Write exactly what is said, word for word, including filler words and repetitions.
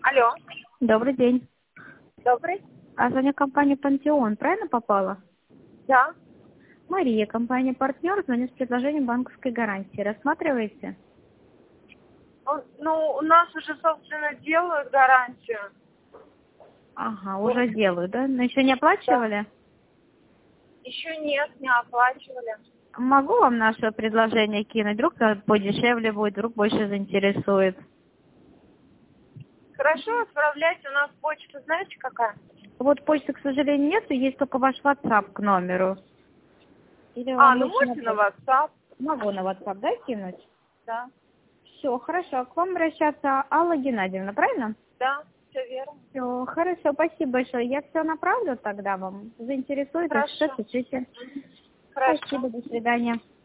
Алло. Добрый день. Добрый. А звоню компанию «Пантеон». Правильно попала? Да. Мария, компания «Партнер», звоню с предложением банковской гарантии. Рассматриваете? Он- Ну, у нас уже, собственно, делают гарантию. Ага, уже делаю, да? Но еще не оплачивали? Еще нет, не оплачивали. Могу вам наше предложение кинуть? Вдруг подешевле будет, вдруг больше заинтересует. Хорошо, отправляйте. У нас почта, знаете, какая? Вот почты, к сожалению, нет, есть только ваш WhatsApp к номеру. Или А, вам ну лучше можете на почту? WhatsApp? Могу на WhatsApp, да, кинуть? Да. Все, хорошо. К вам обращаться Алла Геннадьевна, правильно? Да, все верно. Все, хорошо, спасибо большое. Я все направлю тогда вам. Заинтересует, если что, Хорошо. пишите. Хорошо. Спасибо, до свидания.